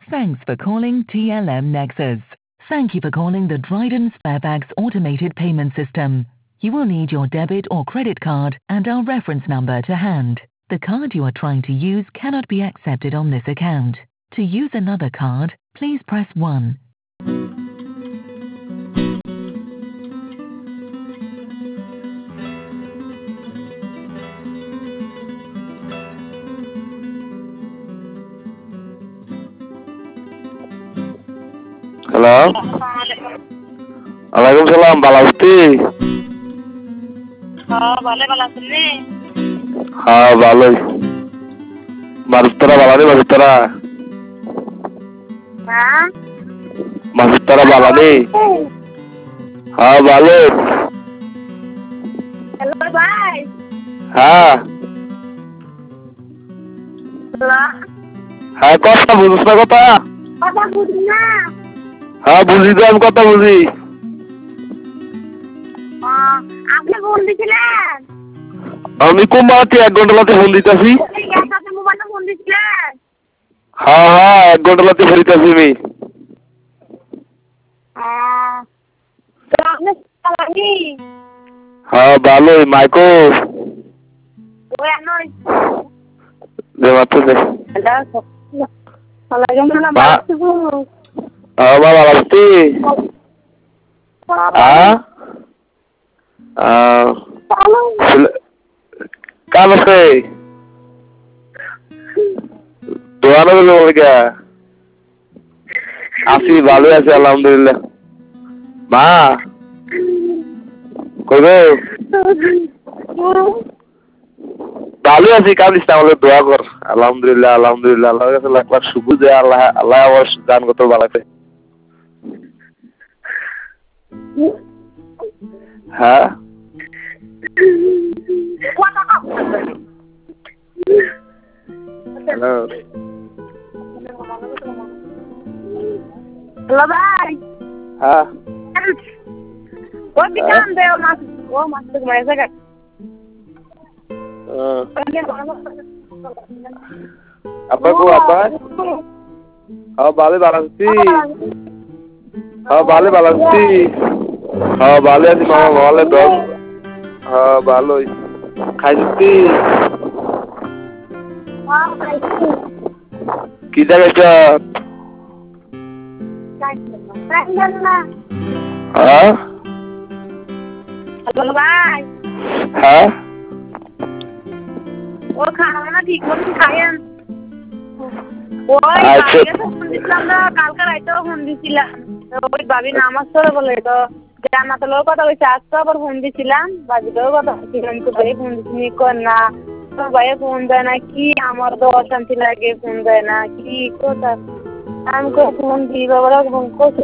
Thanks for calling TLM Nexus. Thank you for calling the Dryden Sparebags automated payment system. You will need your debit or credit card and our reference number to hand. The card you are trying to use cannot be accepted on this account. To use another card, please press 1. Halo. Waalaikumsalam, Pak Lausti. Boleh balas ini. Baloi. Masutara balani Masutara. Hah? Masutara balani. Baloi. Hello, bye. Hello. কথা বুঝিস না কথা? কথা বুঝি না। বুঝি তো, আমি কথা বুঝি। আপনি ফোন দিছিলেন? আমি কুমারটি 1 ঘন্টা লাতে ফোন দিতেছি। একসাথে মোবাইলে ফোন দিছিলেন? 1 ঘন্টা লাতে ফেরিতেছি আমি। তো আপনি চালানি? ভালোই, মাইকো। ওই আনই। দে মাত্র দে। Waalaikumsalam. Pak Lausti. Kamu sih? Tuhan aku belum lagi. Asih balu ya sih, alhamdulillah. Ma, kau ভালো আছি, কাঁদিস না, আমাদের দোয়া কর। আলহামদুলিল্লাহ আলহামদুলিল্লাহ, আল্লাহর কাছে লাখ লাখ শুকর যে আল্লাহ আমার দান কত বাড়াতে। হ্যাঁ হ্যালো Hello, bye. হ্যাঁ What become there? Oh, master, my second. apa ko apa? Bale balansi. Bale balansi. Bale aji mama bale dog. Baloi. Khaisi. Ki jaga cha? Hello, bye. ও খানা ঠিক মতন খাইয়েন। ওই বাবিকে তো ফোন দিছিলাম না, কালকে রাইতেও ফোন দিছিলাম। ওই বাবি নামাজ পড়ে বলে তো জান্নাতের লোক কথা কইছে, আজকে আবার ফোন দিছিলাম, বাবিকেও কথা বলছিলাম, তো ভাই ফোন দিছিনি কর না, তো ভাই ফোন দেয় না, কি আমার তো অশান্তি লাগে, ফোন দেয় না, কি কথা আমি ফোন দিই বাবার ফোন